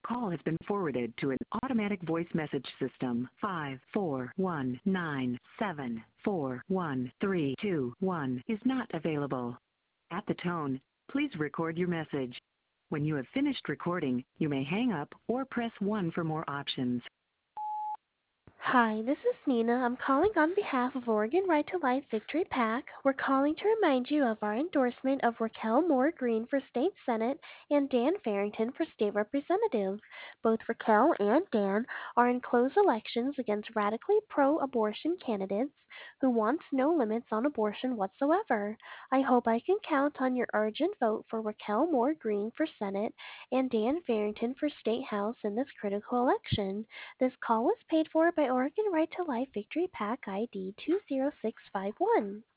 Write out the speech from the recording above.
call has been forwarded to an automatic voice message system. 541974131 is not available. At the tone, please record your message. When you have finished recording, you may hang up or press 1 for more options. Hi, this is Nina. I'm calling on behalf of Oregon Right to Life Victory PAC. We're calling to remind you of our endorsement of Raquel Moore Green for State Senate and Dan Farrington for State Representative. Both Raquel and Dan are in close elections against radically pro-abortion candidates who want no limits on abortion whatsoever. I hope I can count on your urgent vote for Raquel Moore Green for Senate and Dan Farrington for State House in this critical election. This call was paid for by Oregon Right to Life Victory PAC ID 20651.